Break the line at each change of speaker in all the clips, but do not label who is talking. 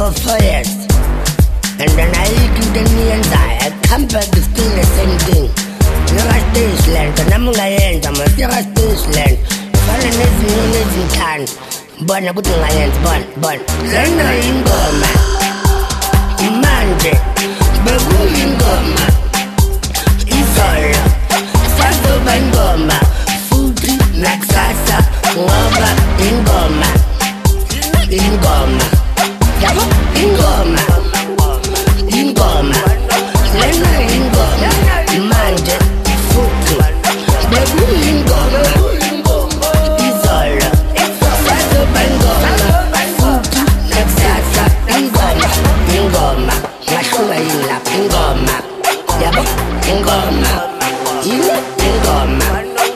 for 4 years. And then I eat the knee and die. I come back to still the same thing. You're a stage land, and I'm going to end. I'm a stage land. Falling is in can't. But I'm going to end. But then I ain't go, man. Manje. But who ain't go, man? It's all. Sato Bangoma. Futi, Naksasa. Ngoba, Ingoma. Ingoma. Yabo, Ingoma. Ingoma. Lena Ingoma. Manje. Futi. Baby Ingoma. Izola. Sato Bangoma. Futi, Naksasa. Ingoma. Ingoma. Mashunga Inla. Ingoma. Yabo, Ingoma. Ingoma.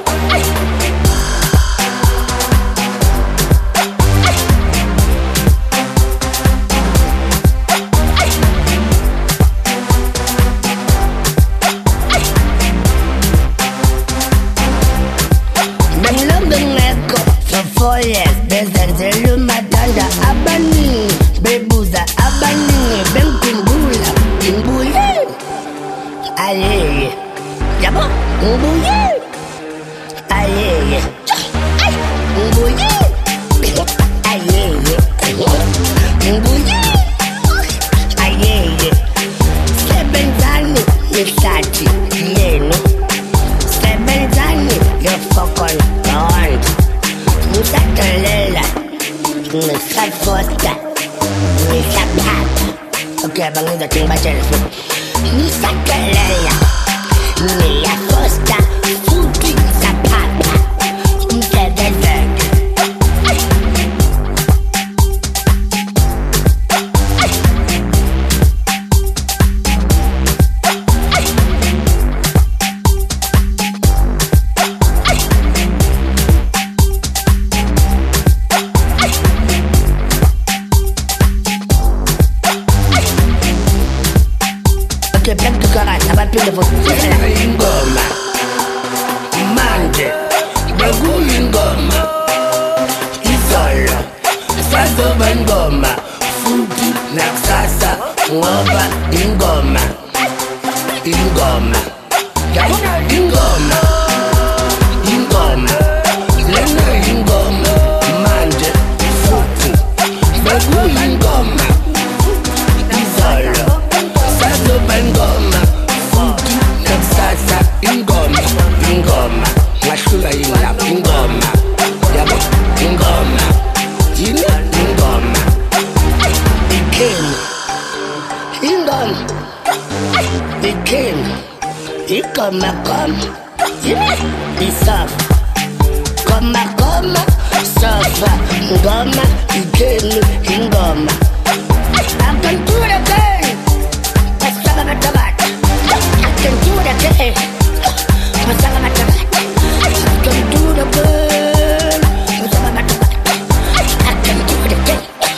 For 4 years, bezenzelu matanda abani, bebuza abani, benkumbula, imbuye, ayeye, yabo, imbuye, ayeye, imbuye, ayeye, imbuye, ayeye, sebenzani, nisati, yenu, sebenzani, yofokon, bond. Musakalela, Musafosta, Musapata. Okay, abang ni dating baca telefon. Musakalela, Musafosta, Fuki, Sapata. Musakalela. Okay, back to Karat, I'm a beautiful Ingoma. Manje, Bagu Ingoma. Izola, Sato Bangoma. Fuki, Naksasa, Ngoba, Ingoma. Ingoma. Ingoma. Ingoma. Lena Ingoma. Manje, Fuki, Bagu Ingoma. Izola. Sato Bangoma, Fuki, Naksasa, Ingoma, Ingoma, Mashula Inla, Ingoma, Yabo, Ingoma, Yini, Ingoma, Ikim, Ingoma, Ikim, Ikoma, Yini, Isaf, Koma, Safa, Ingoma, Ikim, Ingoma. I can do it again. I can do it again. I can do it again. I can do it again.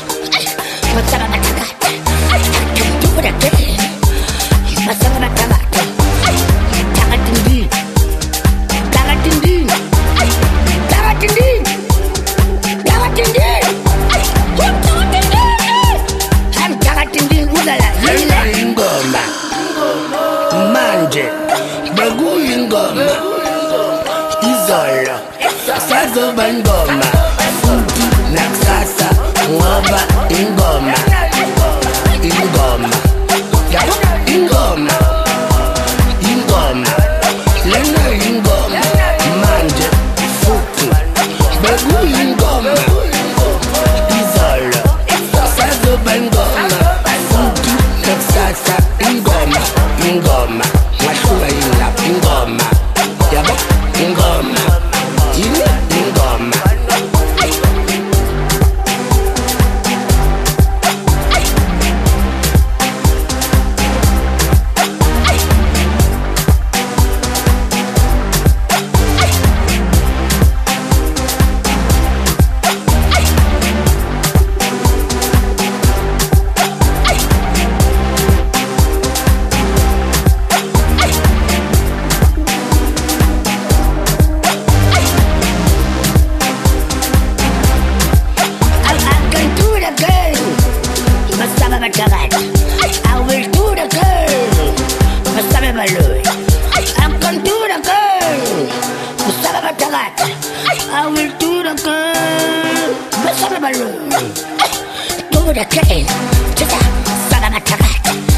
Ingoma, Manje, Bagu Ingoma, Izola, Sato Bangoma, Fuki, Naksasa, Ngoba, Ingoma, Ingoma, Ingoma, Ingoma, Lena Ingoma, Manje, Fuki, Bagu Ingoma, Izola, Sato Bangoma, Fuki, Naksasa, Ingoma, Ingoma, Mashula Inla, Ingoma, Yabo, Ingoma, Yini, Ingoma. Do the cake, just a son of a